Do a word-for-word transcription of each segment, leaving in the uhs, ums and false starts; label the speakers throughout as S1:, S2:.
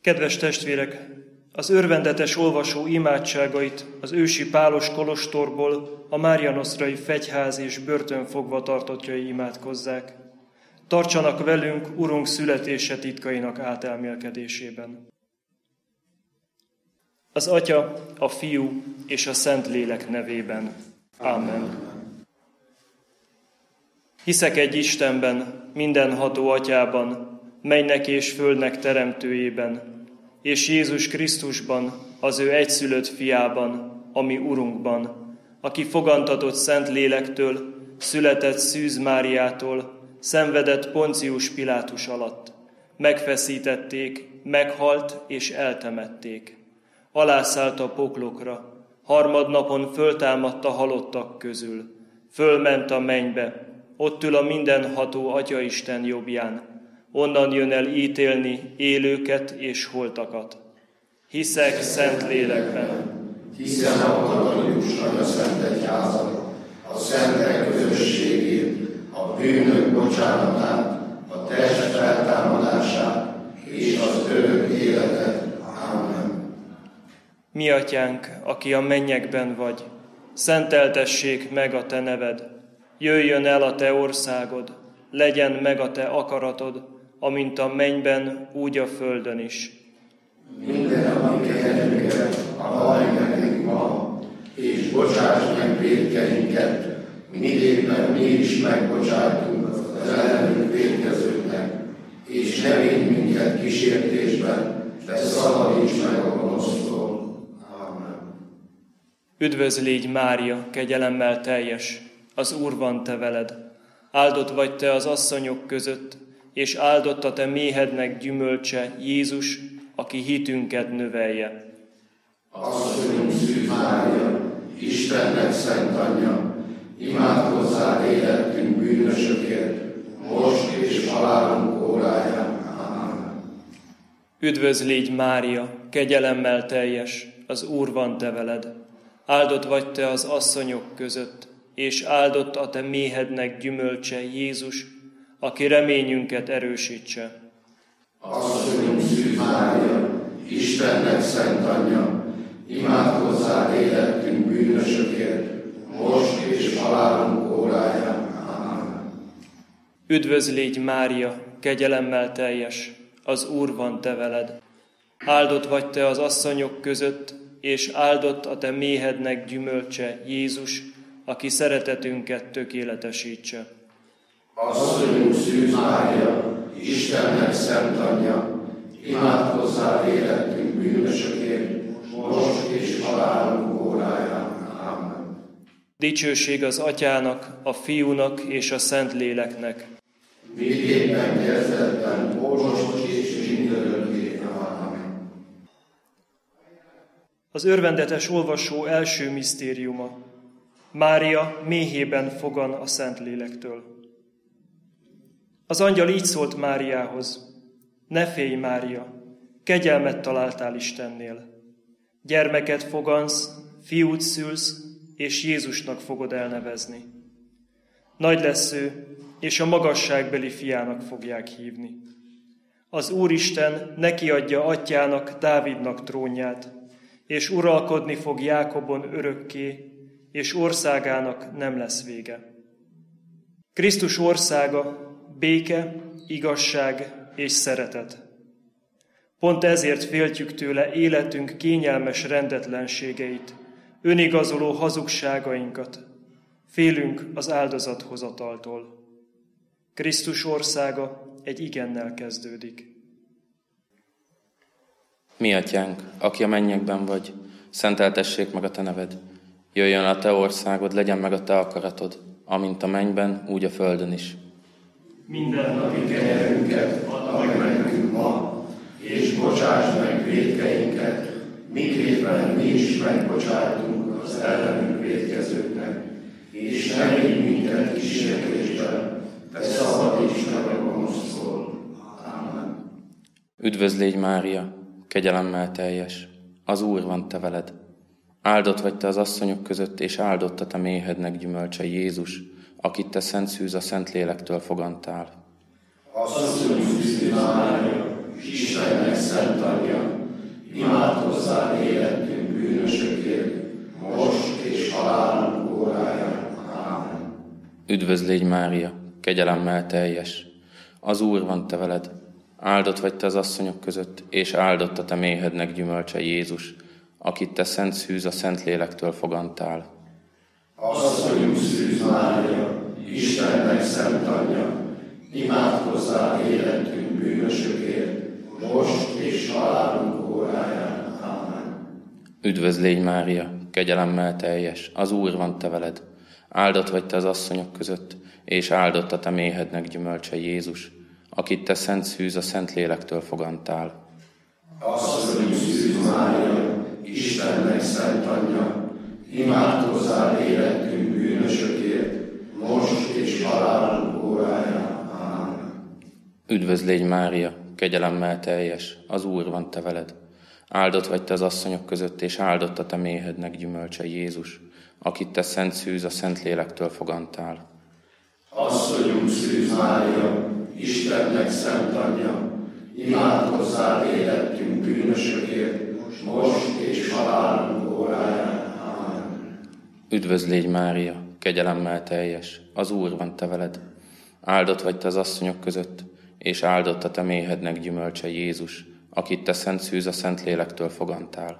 S1: Kedves testvérek, az örvendetes olvasó imádságait az ősi pálos kolostorból a Márianosztrai fegyház és börtön fogvatartottjai imádkozzák. Tartsanak velünk Urunk születése titkainak átelmélkedésében. Az Atya, a Fiú és a Szentlélek nevében. Amen. Hiszek egy Istenben, mindenható Atyában, mennynek és földnek teremtőjében, és Jézus Krisztusban, az ő egyszülött fiában, a mi Urunkban, aki fogantatott Szent Lélektől, született Szűz Máriától, szenvedett Poncius Pilátus alatt. Megfeszítették, meghalt és eltemették. Alászállt a poklokra, harmadnapon föltámadt a halottak közül. Fölment a mennybe, ott ül a mindenható Atyaisten jobbján. Onnan jön el ítélni élőket és holtakat. Hiszek Szent Lélekben.
S2: Hiszem a katolikus nagyszent egyházat, a szentek közösségét, a bűnök bocsánatát, a test feltámadását és az örök életet. Amen.
S1: Mi Atyánk, aki a mennyekben vagy, szenteltessék meg a Te neved. Jöjjön el a Te országod, legyen meg a Te akaratod, amint a mennyben, úgy a földön is.
S2: Minden, ami kenyerünket, adj nekünk ma, és bocsáss meg vétkeinket, miképpen mi is megbocsájtunk az ellenünk vétkezőknek, és ne védj minket kísértésben, de szabadíts meg a gonosztól. Amen.
S1: Üdvözl légy, Mária, kegyelemmel teljes, az Úr van te veled. Áldott vagy te az asszonyok között, és áldott a te méhednek gyümölcse, Jézus, aki hitünket növelje.
S2: Asszonyunk Szűz Mária, Istennek szent anyja, imádkozzál életünk bűnösökért, most és halálunk óráján. Amen.
S1: Üdvözl légy, Mária, kegyelemmel teljes, az Úr van te veled. Áldott vagy te az asszonyok között, és áldott a te méhednek gyümölcse, Jézus, aki reményünket erősítse.
S2: Asszonyunk Szűz Mária, Istennek szent anyja, imádkozzál életünk bűnösökért, most és halálunk óráján. Amen.
S1: Üdvözl légy, Mária, kegyelemmel teljes, az Úr van te veled. Áldott vagy te az asszonyok között, és áldott a te méhednek gyümölcse, Jézus, aki szeretetünket tökéletesítse.
S2: Asszonyunk Szűz Mária, Istennek szent anyja, imádkozzál életünk bűnösökért, most és halálunk óráján. Amen.
S1: Dicsőség az Atyának, a Fiúnak és a Szentléleknek.
S2: Miképpen kezdetben, most és mindörökké. Amen.
S1: Az örvendetes olvasó első misztériuma. Mária méhében fogan a Szentlélektől. Az angyal így szólt Máriához: Ne félj, Mária, kegyelmet találtál Istennél. Gyermeket fogansz, fiút szülsz, és Jézusnak fogod elnevezni. Nagy lesz ő, és a magasságbeli fiának fogják hívni. Az Úristen neki adja atyának, Dávidnak trónját, és uralkodni fog Jákobon örökké, és országának nem lesz vége. Krisztus országa béke, igazság és szeretet. Pont ezért féltjük tőle életünk kényelmes rendetlenségeit, önigazoló hazugságainkat. Félünk az áldozathozataltól. Krisztus országa egy igennel kezdődik.
S3: Mi Atyánk, aki a mennyekben vagy, szenteltessék meg a te neved. Jöjjön a te országod, legyen meg a te akaratod, amint a mennyben, úgy a földön is.
S2: Minden napi kenyerünket add meg nekünk ma, és bocsáss meg vétkeinket, miképpen mi is megbocsájtunk az ellenünk vétkezőknek, és ne vigy minket kísértésben, de szabadíts meg a gonosztól. Amen.
S3: Üdvözl légy, Mária, kegyelemmel teljes, az Úr van te veled. Áldott vagy te az asszonyok között, és áldott a te méhednek gyümölcse, Jézus, akit te Szent Szűz a Szentlélektől fogantál.
S2: Asszonyunk Szűz Mária, Istennek szent anyja,
S3: Üdvözl légy Mária, kegyelemmel teljes, az Úr van te veled, áldott vagy te az asszonyok között, és áldott a te méhednek gyümölcse Jézus, akit te szent szűz a Szentlélektől fogantál.
S2: Asszonyunk Szűz Mária, Istennek szent anyja, imádkozzál életünk bűnösökért, most és halálunk óráján. Amen.
S3: Üdvözl légy Mária, kegyelemmel teljes, az Úr van te veled, áldott vagy te az asszonyok között, és áldott a te méhednek gyümölcse Jézus, akit te szent szűz a Szentlélektől fogantál.
S2: Asszonyunk Szűz Mária, Istennek szent anyja, imádkozzál életünk bűnösökért, most és halálunk óráján. Amen.
S3: Üdvözl légy Mária, kegyelemmel teljes, az Úr van te veled, áldott vagy te az asszonyok között, és áldott a te méhednek gyümölcse Jézus, akit te szent szűz a Szentlélektől fogantál.
S2: Asszonyunk Szűz Mária, Istennek szent anyja, imádkozzál életünk bűnösökért, most és halálunk óráján. Amen.
S3: Üdvözl légy Mária, kegyelemmel teljes, az Úr van te veled, áldott vagy te az asszonyok között, és áldott a te méhednek gyümölcse Jézus, akit te szent szűz a Szentlélektől fogantál.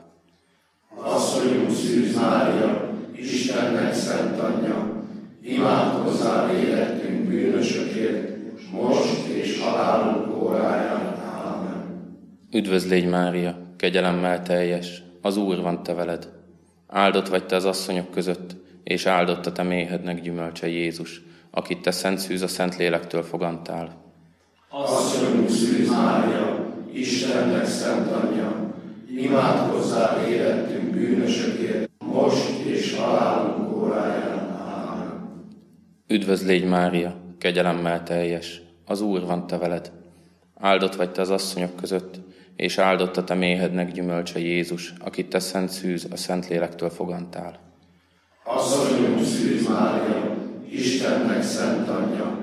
S2: Asszonyunk Szűz Mária, Istennek szent anyja, imádkozzál életünk bűnösökért, most és halálunk óráján. Amen.
S3: Üdvözl légy Mária, kegyelemmel teljes, az Úr van te veled, áldott vagy te az asszonyok között, és áldott a te méhednek gyümölcse Jézus, akit te szent szűz a Szentlélektől fogantál.
S2: Asszonyunk Szűz Mária, Istennek szent anyja, imádkozzál életünk bűnösökért, most és halálunk óráján. Amen.
S3: Üdvözl légy Mária, kegyelemmel teljes, az Úr van te veled, áldott vagy te az asszonyok között, és áldott a te méhednek gyümölcse Jézus, akit te szent szűz a Szentlélektől fogantál.
S2: Asszonyunk Szűz Mária, Istennek szent anyja,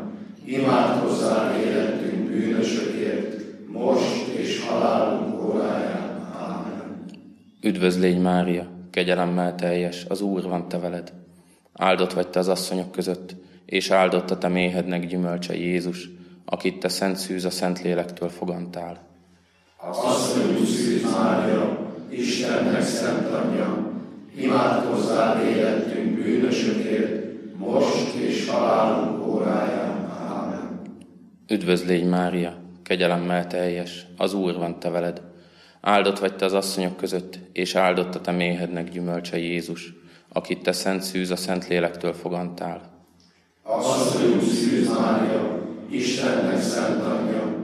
S2: imádkozzál életünk bűnösökért, most és halálunk óráján. Amen.
S3: Üdvözl légy Mária, kegyelemmel teljes, az Úr van te veled, áldott vagy te az asszonyok között, és áldott a te méhednek gyümölcse Jézus, akit te szent szűz a Szentlélektől fogantál.
S2: Asszonyunk Szűz Mária, Istennek szent anyja, imádkozzál életünk bűnösökért, most és halálunk óráján. Amen.
S3: Üdvözl légy Mária, kegyelemmel teljes, az Úr van te veled, áldott vagy te az asszonyok között, és áldott a te méhednek gyümölcse Jézus, akit te szent szűz a Szentlélektől fogantál.
S2: Asszonyunk Szűz Mária, Istennek szent anyja,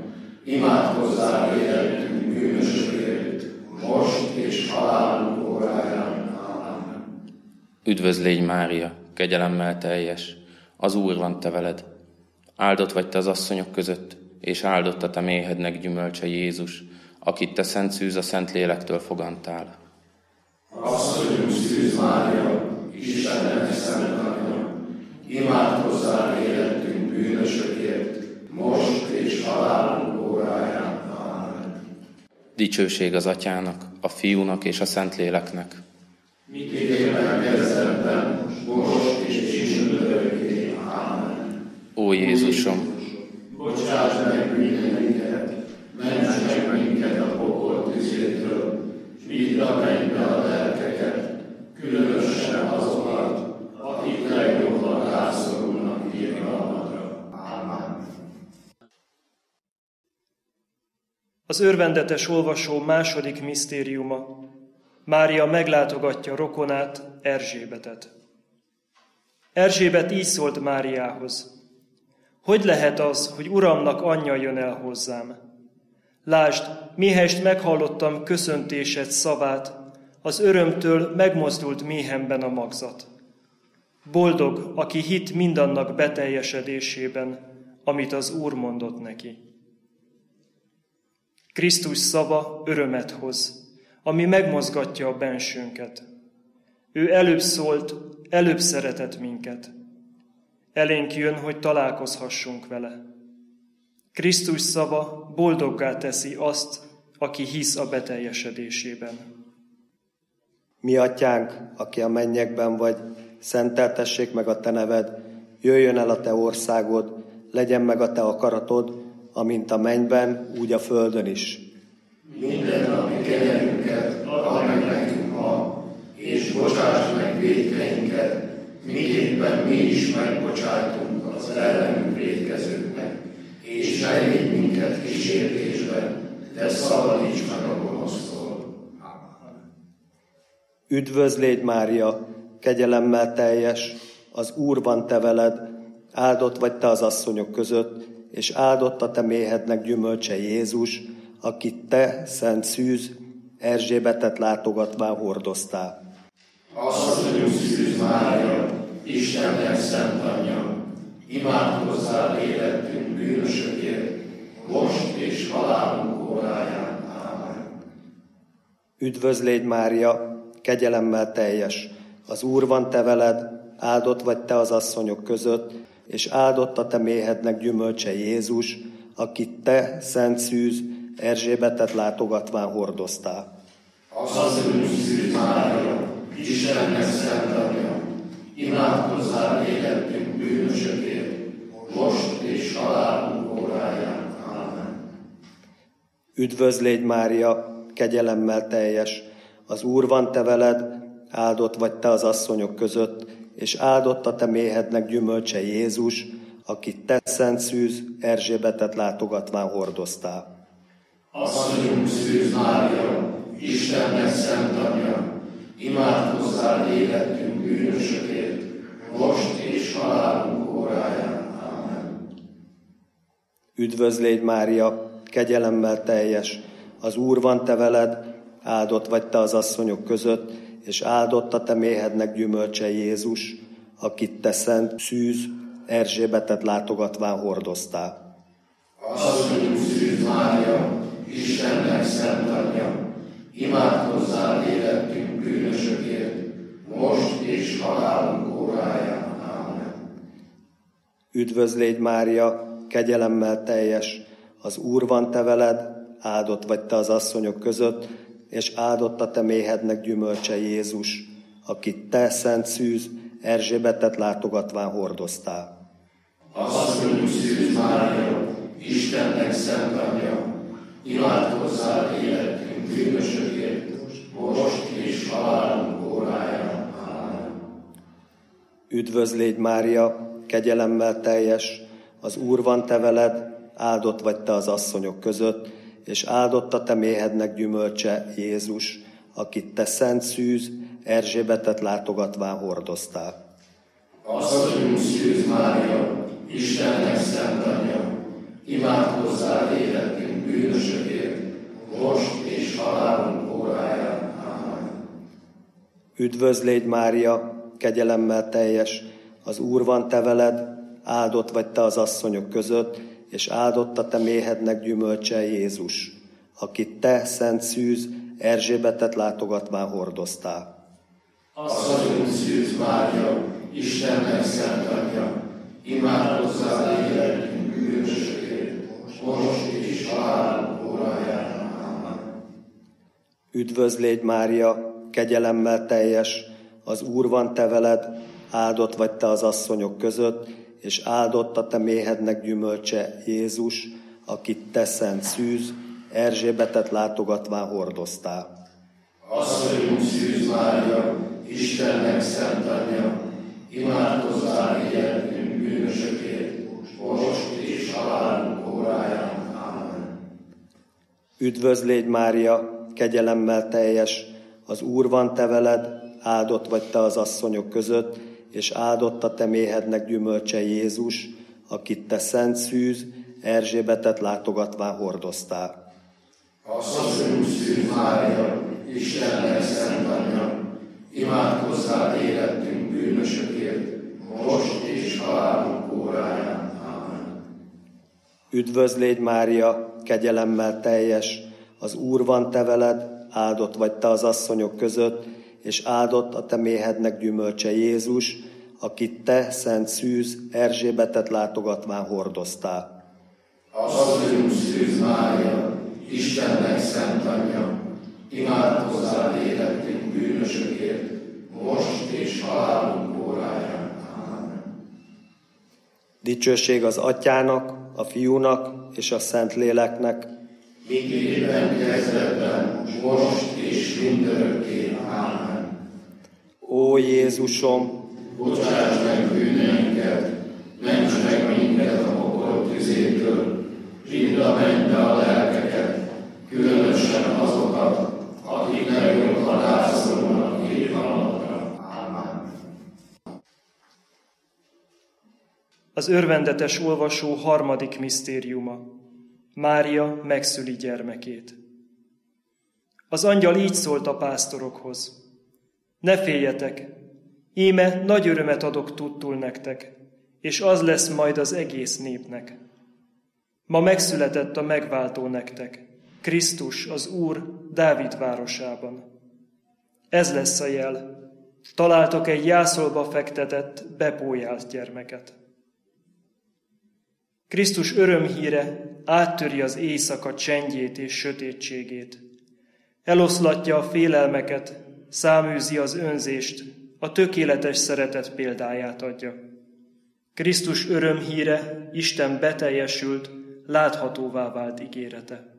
S2: imádkozzál életünk bűnösökért, most és halálunk óráján. Amen.
S3: Üdvözl légy Mária, kegyelemmel teljes, az Úr van te veled, áldott vagy te az asszonyok között, és áldott a te méhednek gyümölcse Jézus, akit te szent szűz a Szentlélektől fogantál.
S2: Asszonyunk Szűz Mária, Istennek szent anyja, imádkozzál életünk bűnösökért, most és halálunk óráján. Amen.
S3: Dicsőség az Atyának, a Fiúnak és a Szentléleknek.
S2: Miképpen kezdetben, most és mindörökké. Amen.
S3: Ó Jézusom,
S2: Bocsáss meg bűneinket, ments meg minket a pokol tüzétől, s vidd a mennybe a lelkeket, különösen azokat, akik legjobban rászorulnak irgalmadra. Amen.
S1: Az örvendetes olvasó második misztériuma. Mária meglátogatja rokonát, Erzsébetet. Erzsébet így szólt Máriához: hogy lehet az, hogy Uramnak anyja jön el hozzám? Lásd, mihelyest meghallottam köszöntésed szavát, az örömtől megmozdult méhemben a magzat. Boldog, aki hitt mindannak beteljesedésében, amit az Úr mondott neki. Krisztus szava örömet hoz, ami megmozgatja a bensőnket. Ő előbb szólt, előbb szeretett minket. Elénk jön, hogy találkozhassunk vele. Krisztus szava boldoggá teszi azt, aki hisz a beteljesedésében.
S4: Mi atyánk, aki a mennyekben vagy, szenteltessék meg a te neved, jöjjön el a te országod, legyen meg a te akaratod, amint a mennyben, úgy a földön is.
S2: Minden napi kenyerünket add meg nekünk ma, és bocsáss meg vétkeinket, miképpen mi is megbocsájtunk az ellenünk vétkezőknek, és ne védj minket kísértésbe, de szabadíts meg a gonosztól.
S4: Üdvözl légy, Mária, kegyelemmel teljes, az Úr van te veled, áldott vagy te az asszonyok között, és áldott a te méhednek gyümölcse Jézus, akit te, szent szűz, Erzsébetet látogatván hordoztál.
S2: Asszonyunk szűz Mária, Istennek szent anyja, imádkozzál életünk bűnösökért, most és halálunk óráján. Ámen.
S4: Üdvözl légy, Mária, kegyelemmel teljes, az Úr van te veled, áldott vagy te az asszonyok között, és áldott a te méhednek gyümölcse Jézus, akit te, szent szűz, Erzsébetet látogatván hordoztál.
S2: Asszonyunk szűz Mária, Istennek szent anyja, imádkozzál életünk bűnösökért, most és halálunk óráján. Ámen.
S4: Üdvözl légy, Mária, kegyelemmel teljes, az Úr van te veled, áldott vagy te az asszonyok között, és áldott a te méhednek gyümölcse Jézus, akit te, szent szűz, Erzsébetet látogatván hordoztál.
S2: Asszonyunk szűz Mária, Istennek szent anyja, imádkozzál életünk bűnösökért, most és halálunk óráján. Ámen.
S4: Üdvözl légy, Mária, kegyelemmel teljes, az Úr van te veled, áldott vagy te az asszonyok között, és áldott a te méhednek gyümölcse Jézus, akit te, szent szűz, Erzsébetet látogatván hordoztál.
S2: Asszonyunk szűz Mária, Istennek szent anyja, imádkozzál életünk bűnösökért, most és halálunk óráján. Ámen.
S4: Üdvözl légy, Mária, kegyelemmel teljes, az Úr van te veled, áldott vagy te az asszonyok között, és áldott a te méhednek gyümölcse Jézus, akit te, szent szűz, Erzsébetet látogatván hordoztál.
S2: Asszonyunk szűz Mária, Istennek szent anyja, imádkozzál életünk bűnösökért, most és halálunk óráján. Ámen.
S4: Üdvözl légy, Mária, kegyelemmel teljes, az Úr van te veled, áldott vagy te az asszonyok között, és áldott a te méhednek gyümölcse Jézus, akit te, szent szűz, Erzsébetet látogatván hordoztál.
S2: Asszonyunk szűz Mária, Istennek szent anyja, imádkozzál életünk bűnösökért, most és halálunk óráján. Ámen.
S4: Üdvözl légy, Mária, kegyelemmel teljes, az Úr van te veled, áldott vagy te az asszonyok között, és áldott a te méhednek gyümölcse Jézus, akit te, szent szűz, Erzsébetet látogatván hordoztál.
S2: Asszonyunk szűz Mária, Istennek szent anyja, imádkozzál életünk bűnösökért, most és halálunk óráján. Ámen.
S4: Üdvözl légy, Mária, kegyelemmel teljes, az Úr van te veled, áldott vagy te az asszonyok között, és áldott a te méhednek gyümölcse Jézus, akit te, szent szűz, Erzsébetet látogatván hordoztál.
S2: Asszonyunk szűz Mária, Istennek szent anyja, imádkozzál életünk bűnösökért, most és halálunk óráján. Ámen.
S4: Üdvözl légy, Mária, kegyelemmel teljes, az Úr van te veled, áldott vagy te az asszonyok között, és áldott a te méhednek gyümölcse Jézus, akit te, szent szűz, Erzsébetet látogatván hordoztál.
S2: Asszonyunk szűz Mária, Istennek szent anyja, imádkozzál életünk bűnösökért, most és halálunk óráján. Ámen.
S4: Üdvözl légy, Mária, kegyelemmel teljes, az Úr van te veled, áldott vagy te az asszonyok között, és áldott a te méhednek gyümölcse Jézus, akit te, szent szűz, Erzsébetet látogatván hordoztál.
S2: Asszonyunk szűz Mária, Istennek szent anyja, imádkozzál életünk bűnösökért, most és halálunk óráján. Ámen.
S4: Dicsőség az Atyának, a Fiúnak és a Szentléleknek,
S2: miképpen kezdetben, most és mindörökké. Ámen.
S4: Ó Jézusom,
S2: Bocsáss meg bűneinket, ments meg minket a pokol tüzétől, vidd a mennybe a lelkeket, különösen azokat, akik legjobban rászorulnak éjhaladra. Ámen.
S1: Az örvendetes olvasó harmadik misztériuma. Mária megszüli gyermekét. Az angyal így szólt a pásztorokhoz. Ne féljetek, íme nagy örömet adok tudtul nektek, és az lesz majd az egész népnek. Ma megszületett a megváltó nektek, Krisztus az Úr Dávid városában. Ez lesz a jel. Találtok egy jászolba fektetett, bepójált gyermeket. Krisztus örömhíre áttöri az éjszaka csendjét és sötétségét. Eloszlatja a félelmeket, száműzi az önzést, a tökéletes szeretet példáját adja. Krisztus örömhíre Isten beteljesült, láthatóvá vált ígérete.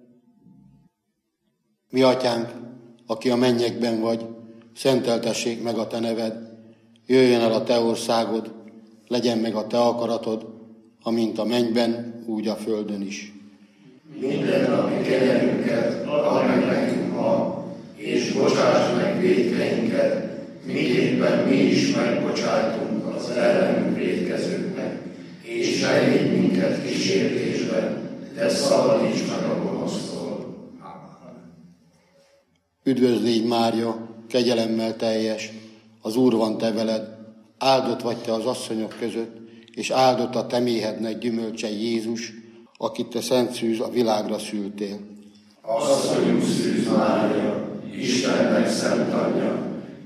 S5: Mi atyánk, aki a mennyekben vagy, szenteltessék meg a te neved, jöjjön el a te országod, legyen meg a te akaratod, amint a mennyben, úgy a földön is.
S2: Minden napi kenyerünket add meg nekünk ma, és bocsáss meg vétkeinket, miképpen mi is megbocsájtunk az ellenünk vétkezőknek, és ne légy minket kísértésben, de szabadíts meg a gonosztól.
S5: Üdvözlégy Mária, kegyelemmel teljes, az Úr van te veled, áldott vagy te az asszonyok között, és áldott a te méhednek gyümölcse Jézus, akit te szent szűz a világra szültél.
S2: Asszonyunk Szűz Mária, Istennek szent anyja,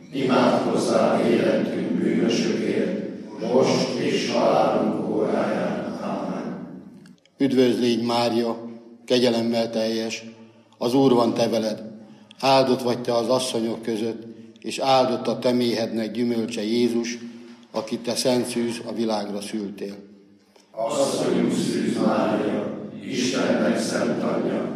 S2: imádkozzál életünk bűnösökért, most és halálunk óráján. Ámen.
S5: Üdvözlégy Mária, kegyelemmel teljes, az Úr van te veled, áldott vagy te az asszonyok között, és áldott a te méhednek gyümölcse Jézus, akit te szent szűz a világra szültél.
S2: Asszonyunk Szűz Mária, Istennek szent anyja,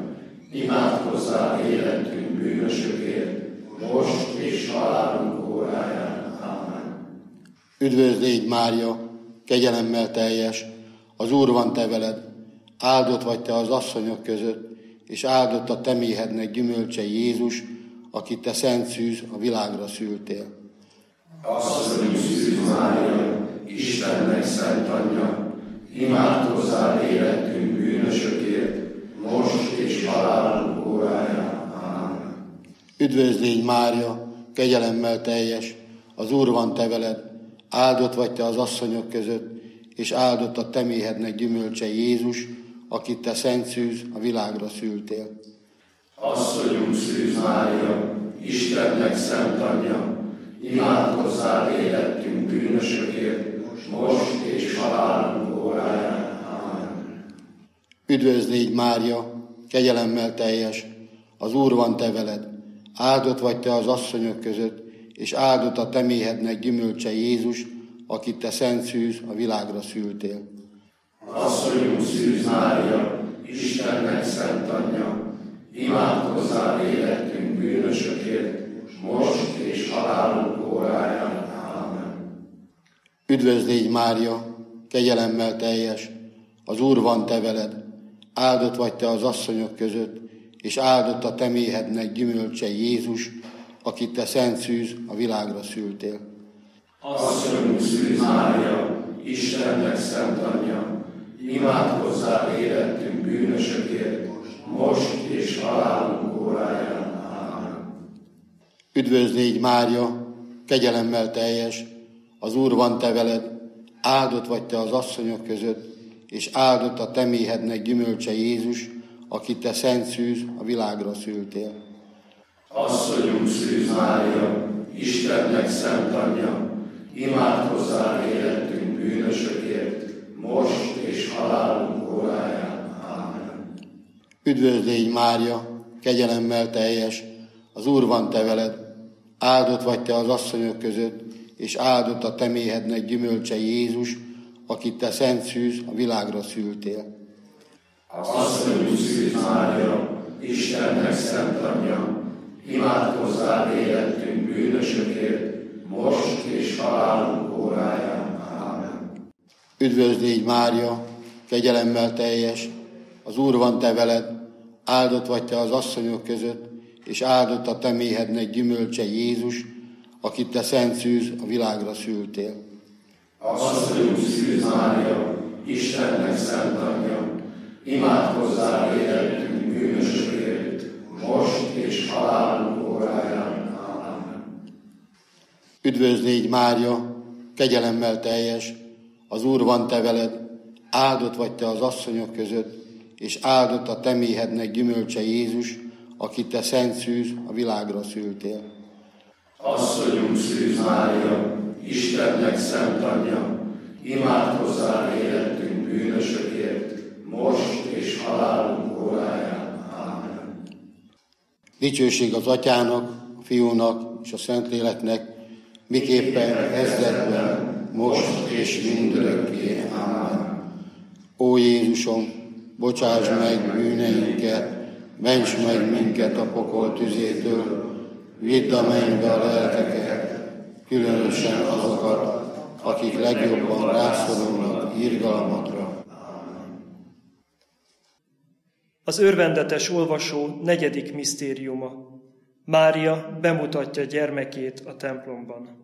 S2: imádkozzál életünk bűnösökért, most és halálunk óráján. Ámen.
S5: Üdvözlégy Mária, kegyelemmel teljes, az Úr van te veled, áldott vagy te az asszonyok között, és áldott a te méhednek gyümölcse Jézus, akit te szent szűz a világra szültél.
S2: Asszonyunk Szűz Mária, Istennek szent anyja, imádkozzál életünk bűnösökért, most és halálunk óráján. Ámen.
S5: Üdvözlégy Mária, kegyelemmel teljes, az Úr van te veled, áldott vagy te az asszonyok között, és áldott a te méhednek gyümölcse Jézus, akit te szent szűz a világra szültél.
S2: Asszonyunk Szűz Mária, Istennek szent anyja, imádkozzál életünk bűnösökért, most és halálunk óráján. Ámen.
S5: Üdvözlégy Mária, kegyelemmel teljes, az Úr van te veled, áldott vagy te az asszonyok között, és áldott a te méhednek gyümölcse Jézus, akit te szent szűz a világra szültél.
S2: Asszonyunk Szűz Mária, Istennek szent anyja, imádkozzál életünk bűnösökért, most és halálunk óráján. Ámen.
S5: Üdvözlégy Mária, kegyelemmel teljes, az Úr van te veled, áldott vagy te az asszonyok között, és áldott a te méhednek gyümölcse Jézus, akit te szent szűz a világra szültél.
S2: Asszonyunk Szűz Mária, Istennek szent anyja, imádkozzál életünk bűnösökért, most és halálunk óráján. Ámen.
S5: Üdvözlégy Mária, kegyelemmel teljes, az Úr van te veled, áldott vagy te az asszonyok között, és áldott a te méhednek gyümölcse Jézus, akit te szent szűz a világra szültél.
S2: Asszonyunk Szűz Mária, Istennek szent anyja, imádkozzál életünk bűnösökért, most és halálunk óráján. Ámen.
S5: Üdvözlégy Mária, kegyelemmel teljes, az Úr van te veled, áldott vagy te az asszonyok között, és áldott a te méhednek gyümölcse Jézus, akit te szent szűz a világra szültél.
S2: Asszonyunk Szűz Mária, Istennek szent anyja, imádkozzál érettünk bűnösökért, most és halálunk óráján. Ámen.
S5: Üdvözlégy Mária, kegyelemmel teljes, az Úr van te veled, áldott vagy te az asszonyok között, és áldott a te méhednek gyümölcse Jézus, akit te szent szűz a világra szültél.
S2: Asszonyunk Szűz Mária, Istennek szent anyja, imádkozzál érettünk bűnösökért, most és halálunk óráján. Ámen.
S5: Üdvözlégy Mária, kegyelemmel teljes, az Úr van te veled, áldott vagy te az asszonyok között, és áldott a te méhednek gyümölcse Jézus, akit te szent szűz a világra szültél.
S2: Asszonyunk Szűz Mária, Istennek szent anyja, imádkozzál érettünk bűnösökért, most és halálunk óráján. Ámen.
S5: Dicsőség az Atyának, a Fiúnak és a Szentléleknek, miképpen kezdetben, most és mindörökké. Ámen. Ó Jézusom, bocsáss meg bűneinket, ments meg minket a pokol tüzétől, vidd a mennybe a lelkeket, különösen azokat, akik legjobban rászorulnak irgalmadra.
S1: Az örvendetes olvasó negyedik misztériuma. Mária bemutatja gyermekét a templomban.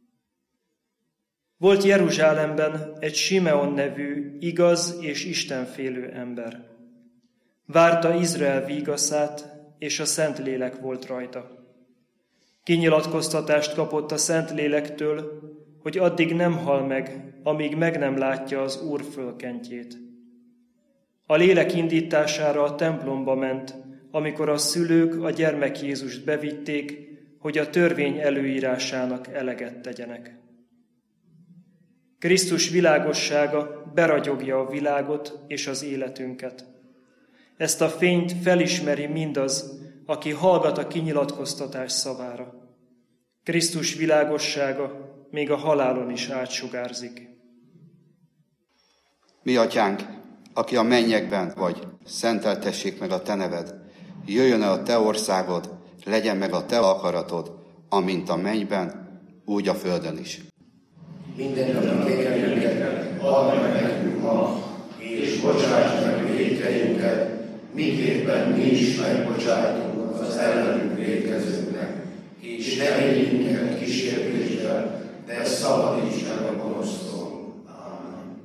S1: Volt Jeruzsálemben egy Simeon nevű, igaz és istenfélő ember. Várta Izrael vígaszát, és a Szentlélek volt rajta. Kinyilatkoztatást kapott a Szentlélektől, hogy addig nem hal meg, amíg meg nem látja az Úr fölkentjét. A lélek indítására a templomba ment, amikor a szülők a gyermek Jézust bevitték, hogy a törvény előírásának eleget tegyenek. Krisztus világossága beragyogja a világot és az életünket. Ezt a fényt felismeri mindaz, aki hallgat a kinyilatkoztatás szavára. Krisztus világossága még a halálon is átsugárzik.
S6: Mi atyánk, aki a mennyekben vagy, szenteltessék meg a te neved. Jöjjön el a te országod, legyen meg a te akaratod, amint a mennyben, úgy a földön is.
S2: Minden vétkeinket add meg nekünk ma, és bocsáss meg vétkeinket, miképpen mi is megbocsájtunk az ellenünk vétkezőknek. És ne vigy minket kísértésbe, de szabadíts meg a gonosztól. Ámen.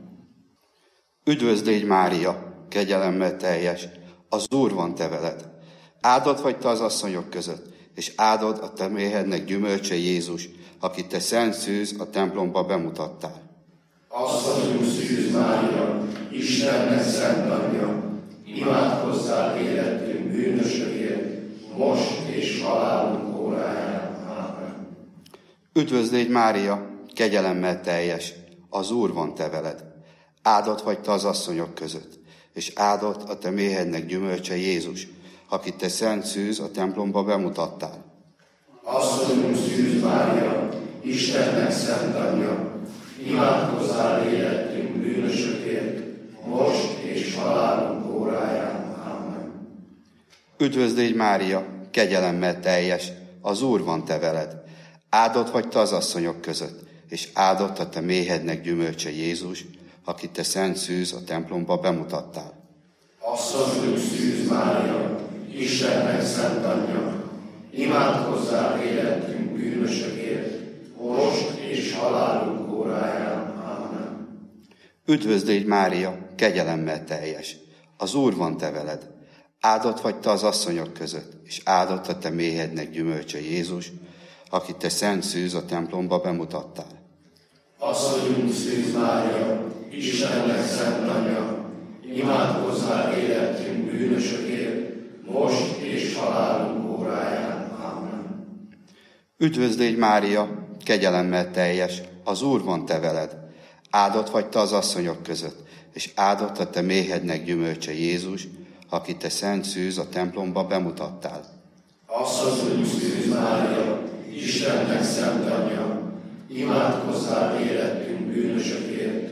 S6: Üdvözlégy Mária, kegyelemmel teljes, az Úr van te veled. Áldott vagy te az asszonyok között, és áldott a te méhednek gyümölcse Jézus, akit te szent szűz a templomba bemutattál.
S2: Asszonyunk Szűz Mária, Istennek szent anyja, imádkozzál érettünk bűnösökért, most és halálunk óráján. Ámen.
S6: Üdvözlégy Mária, kegyelemmel teljes, az Úr van te veled. Áldott vagy te az asszonyok között, és áldott a te méhednek gyümölcse Jézus, akit te szent szűz a templomba bemutattál.
S2: Asszonyunk Szűz Mária, Istennek szent anyja, imádkozzál érettünk bűnösökért, most és halálunk óráján. Ámen.
S6: Üdvözlégy Mária, kegyelemmel teljes, az Úr van te veled. Áldott vagy te az asszonyok között, és áldott a te méhednek gyümölcse Jézus, akit te szent szűz a templomba bemutattál.
S2: Asszonyunk Szűz Mária, Istennek szent anyja, imádkozzál érettünk bűnösökért, most és halálunk óráján. Ámen.
S6: Üdvözlégy Mária, kegyelemmel teljes, az Úr van te veled. Áldott vagy te az asszonyok között, és áldott a te méhednek gyümölcse Jézus, akit te szent szűz a templomba bemutattál.
S2: Asszonyunk Szűz Mária, Istennek szent anyja, imádkozzál érettünk bűnösökért, most és halálunk óráján. Ámen.
S6: Üdvözlégy Mária, kegyelemmel teljes, az Úr van te veled. Áldott vagy te az asszonyok között, és áldott a te méhednek gyümölcse Jézus, akit te szent szűz a templomba bemutattál.
S2: Asszonyunk Szűz Mária, Istennek szent anyja, imádkozzál érettünk bűnösökért,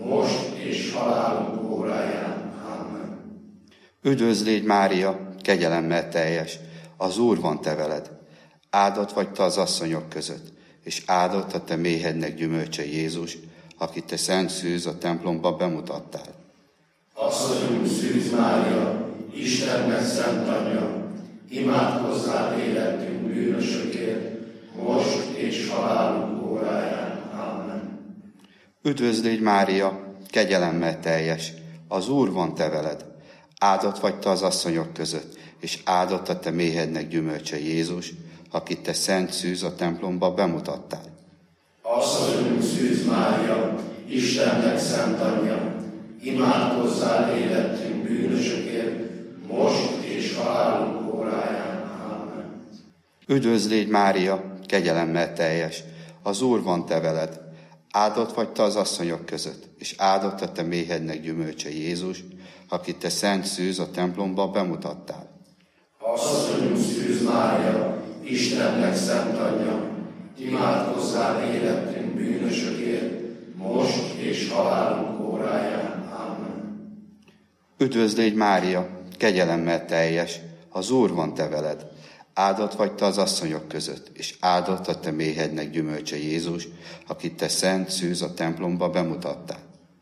S2: most és halálunk óráján. Amen.
S6: Üdvözl légy Mária, kegyelemmel teljes, az Úr van te veled. Áldott vagy te az asszonyok között, és áldott a te méhednek gyümölcse Jézus, akit te szent szűz a templomba bemutattál.
S2: Asszonyunk Szűz Mária, Istennek szent anyja, imádkozzál életünk bűnösökért, most és halálunk óráján. Amen.
S6: Üdvözl légy Mária, kegyelemmel teljes, az Úr van te veled. Áldott vagy te az asszonyok között, és áldott a te méhednek gyümölcse Jézus, akit te szent szűz a templomba bemutattál.
S2: Asszonyunk Szűz Mária, Istennek szent anyja, imádkozzál életünk bűnösökért, most és halálunk óráján. Amen.
S6: Üdvözl légy Mária, kegyelemmel teljes, az Úr van te veled. Áldott vagy te az asszonyok között, és áldott a te méhednek gyümölcse Jézus, akit te szent szűz a templomba bemutattál.
S2: Asszonyunk Szűz Mária, Istennek szent anyja, imádkozzál életünk bűnösökért, most és halálunk óráján. Amen.
S6: Üdvözl légy Mária, kegyelemmel teljes, az Úr van te veled. Áldott vagy te az asszonyok között, és áldott a te méhednek gyümölcse Jézus, akit te szent szűz a templomba bemutattál.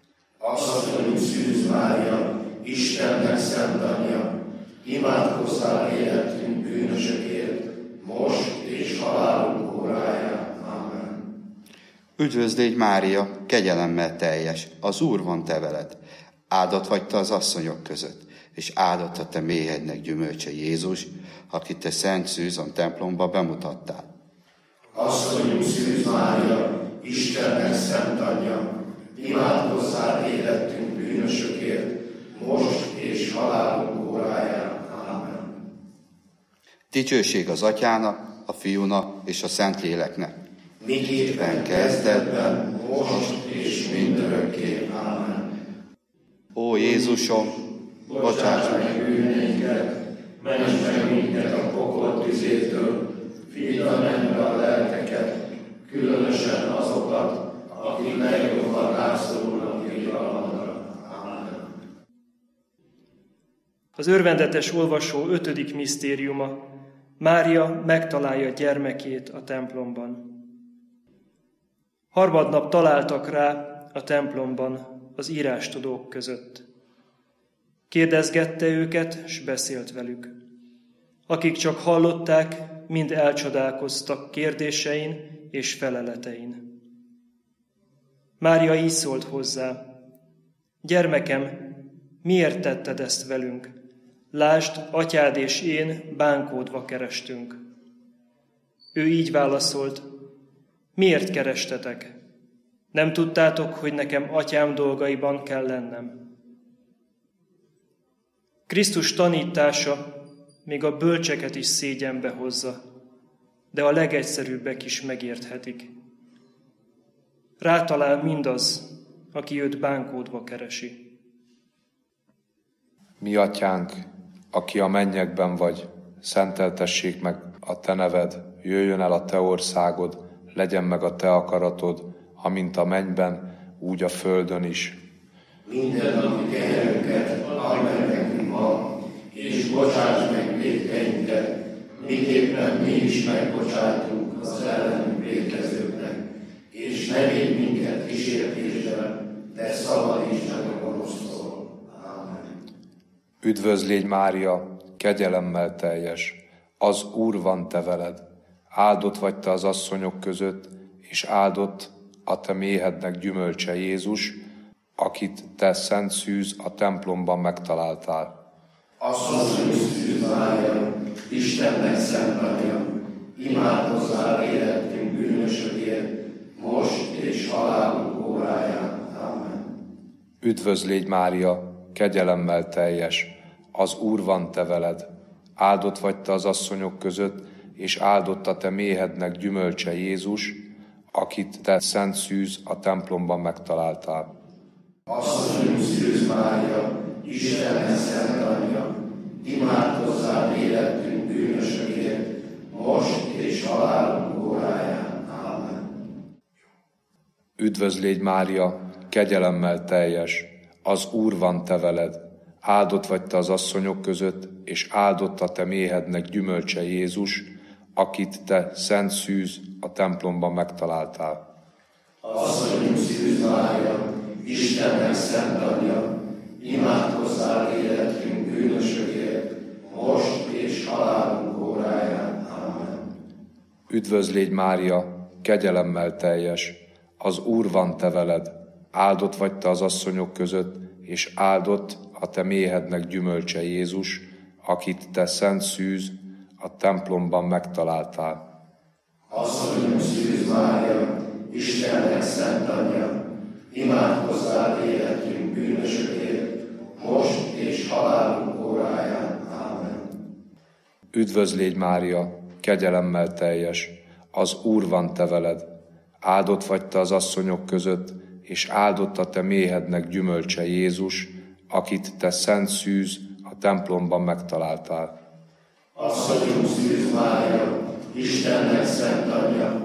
S2: Asszonyunk Szűz Mária, Istennek szent anyja, imádkozzál életünk bűnösökért, most és halálunk óráján. Amen.
S6: Üdvözl légy Mária, kegyelemmel teljes, az Úr van te veled. Áldott vagy te az asszonyok között, és áldott a te méhednek gyümölcse Jézus, akit te szent szűz a templomba bemutattál.
S2: Asszonyunk Szűz Mária, Istennek szent anyja, imádkozzál életünk bűnösökért, most és halálunk óráján. Amen.
S6: Dicsőség az Atyának, a Fiúnak és a Szentléleknek.
S2: Miképpen kezdetben, most és mindörökké. Amen.
S6: Ó Jézusom,
S2: Bocsáss meg bűneinket, ments meg minket a pokol tüzétől, vidd a mennybe a lelkeket, különösen azokat, akik legjobban rászorulnak irgalmadra. Amen.
S1: Az örvendetes olvasó ötödik misztériuma. Mária megtalálja gyermekét a templomban. Harmadnap találtak rá a templomban az írástudók között. Kérdezgette őket, s beszélt velük. Akik csak hallották, mind elcsodálkoztak kérdésein és feleletein. Mária így szólt hozzá: Gyermekem, miért tetted ezt velünk? Lásd, atyád és én bánkódva kerestünk. Ő így válaszolt: Miért kerestetek? Nem tudtátok, hogy nekem atyám dolgaiban kell lennem? Krisztus tanítása még a bölcseket is szégyenbe hozza, de a legegyszerűbbek is megérthetik. Rátalál mindaz, aki őt bánkódva keresi.
S7: Mi atyánk, aki a mennyekben vagy, szenteltessék meg a te neved, jöjjön el a te országod, legyen meg a te akaratod, amint a mennyben, úgy a földön is.
S2: Mindennapi kenyerünket add meg nekünk ma, és bocsáss meg vétkeinket, miképpen mi is megbocsátunk az ellenünk vétkezőknek, és ne védj minket kísértésbe, de szabadíts meg a gonosztól. Amen.
S7: Üdvözl légy Mária, kegyelemmel teljes, az Úr van te veled. Áldott vagy te az asszonyok között, és áldott a te méhednek gyümölcse Jézus, akit te szent szűz a templomban megtaláltál.
S2: Asszonyunk Szűz Mária, Istennek szent anyja, imádkozzál életünk bűnösökért, most és halálunk óráján. Amen.
S7: Üdvözl légy Mária, kegyelemmel teljes, az Úr van te veled. Áldott vagy te az asszonyok között, és áldott a te méhednek gyümölcse Jézus, akit te szent szűz a templomban megtaláltál.
S2: Asszonyunk Szűz Mária, Istennek szent anyja, imádkozzál életünk bűnösökért, most és halálunk óráján. Amen.
S7: Üdvözl légy Mária, kegyelemmel teljes, az Úr van te veled. Áldott vagy te az asszonyok között, és áldott a te méhednek gyümölcse Jézus, akit te szent szűz a templomban megtaláltál.
S2: Asszonyunk Szűz Mária, Istennek szent anyja, imádkozzál életünk bűnösökért, most és halálunk óráján. Amen.
S7: Üdvözl légy Mária, kegyelemmel teljes, az Úr van te veled. Áldott vagy te az asszonyok között, és áldott a te méhednek gyümölcse Jézus, akit te szent szűz a templomban megtaláltál.
S2: Asszonyunk Szűz Mária, Istennek szent anyja, imádkozzál életünk bűnösökért, most és halálunk óráján. Amen.
S7: Üdvözl légy Mária, kegyelemmel teljes, az Úr van te veled. Áldott vagy te az asszonyok között, és áldott a te méhednek gyümölcse Jézus, akit te szent szűz a templomban megtaláltál.
S2: Asszonyunk Szűz Mária, Istennek szent anyja,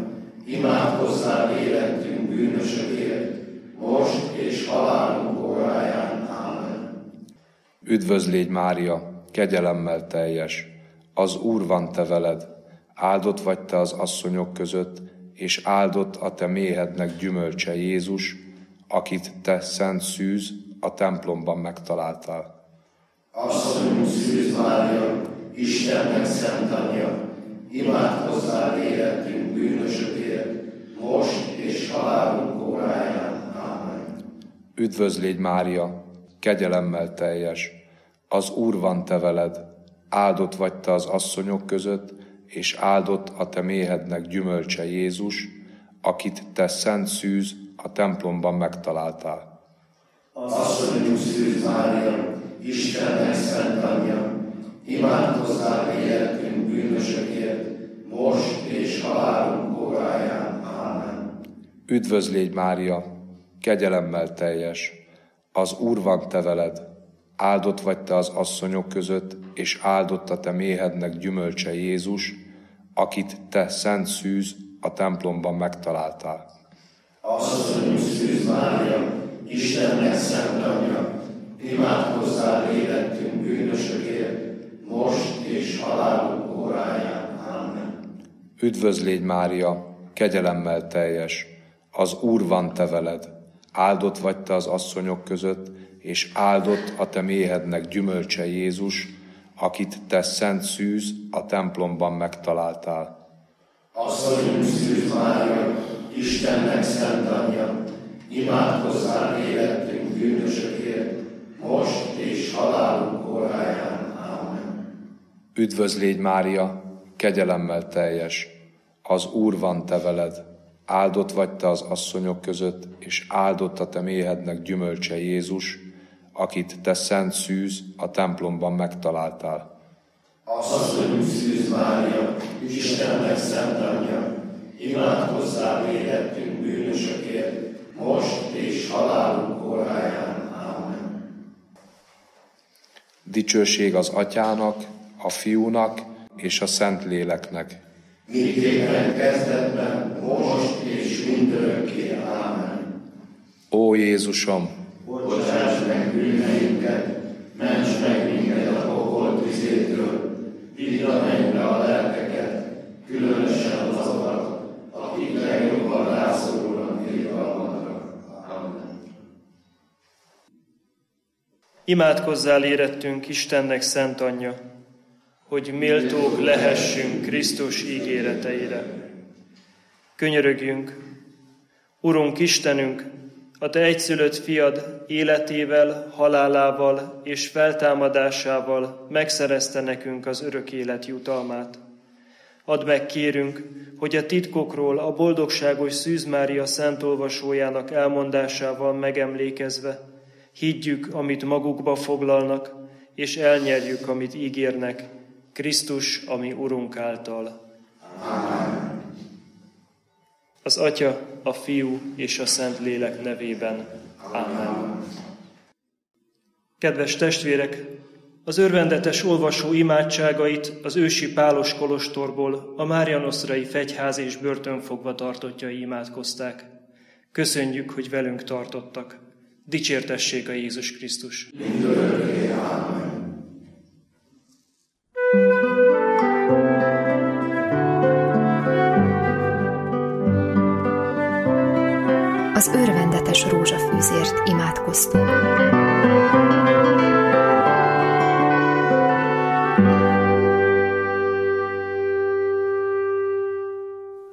S2: imádkozzál életünk bűnösökért, most és halálunk óráján. Amen.
S7: Üdvözl légy Mária, kegyelemmel teljes, az Úr van te veled. Áldott vagy te az asszonyok között, és áldott a te méhednek gyümölcse Jézus, akit te szent szűz a templomban megtaláltál.
S2: Asszonyunk Szűz Mária, Istennek szent anyja, imádkozzál életünk bűnösökért, most és halálunk óráján. Amen.
S7: Üdvözl légy Mária, kegyelemmel teljes, az Úr van te veled. Áldott vagy te az asszonyok között, és áldott a te méhednek gyümölcse Jézus, akit te szent szűz a templomban megtaláltál.
S2: Asszonyunk Szűz Mária, Istennek szent anyja, imádkozzál életünk bűnösökért, most és halálunk óráján. Amen.
S7: Üdvözl légy Mária, kegyelemmel teljes, az Úr van te veled. Áldott vagy te az asszonyok között, és áldott a te méhednek gyümölcse Jézus, akit te szent szűz a templomban megtaláltál.
S2: Asszonyunk Szűz Mária, Istennek szent anyja, imádkozzál életünk bűnösökért, most és halálunk óráján. Amen.
S7: Üdvözl légy Mária, kegyelemmel teljes, az Úr van te veled. Áldott vagy te az asszonyok között, és áldott a te méhednek gyümölcse Jézus, akit te szent szűz a templomban megtaláltál.
S2: Asszonyunk Szűz Mária, Istennek szent anyja, imádkozzál életünk bűnösökért, most és halálunk óráján. Amen.
S7: Üdvözl légy Mária, kegyelemmel teljes, az Úr van te veled. Áldott vagy te az asszonyok között, és áldott a te méhednek gyümölcse Jézus, akit te szent szűz a templomban megtaláltál.
S2: Asszonyunk Szűz Mária, Istennek szent anyja, imádkozzál életünk bűnösökért, most és halálunk óráján. Amen.
S7: Dicsőség az Atyának, a Fiúnak és a Szentléleknek.
S2: Miképpen kezdetben, most és mindörökké. Amen.
S7: Ó Jézusom,
S2: Bocsáss meg bűneinket, ments meg minket a pokol tüzétől, vidd a mennybe a lelkeket, különösen azokat, akik legjobban rászorulnak irgalmadra. Amen.
S1: Imádkozzál érettünk Istennek szent anyja, hogy méltók lehessünk Krisztus ígéreteire. Könyörögjünk, Urunk Istenünk, a Te egyszülött fiad életével, halálával és feltámadásával megszerezte nekünk az örök élet jutalmát. Add meg, kérünk, hogy a titkokról a boldogságos Szűz Mária szent olvasójának elmondásával megemlékezve higgyük, amit magukba foglalnak, és elnyerjük, amit ígérnek, Krisztus, ami Urunk által.
S2: Amen.
S1: Az Atya, a Fiú és a Szentlélek nevében. Amen. Kedves testvérek, az örvendetes olvasó imádságait az ősi pálos kolostorból a Márianosztrai fegyház és börtönfogva tartottjai imádkozták. Köszönjük, hogy velünk tartottak. Dicsértessék a Jézus Krisztus.
S2: Mindörökké. Ámen.
S8: Az örvendetes rózsafűzért imádkoztunk.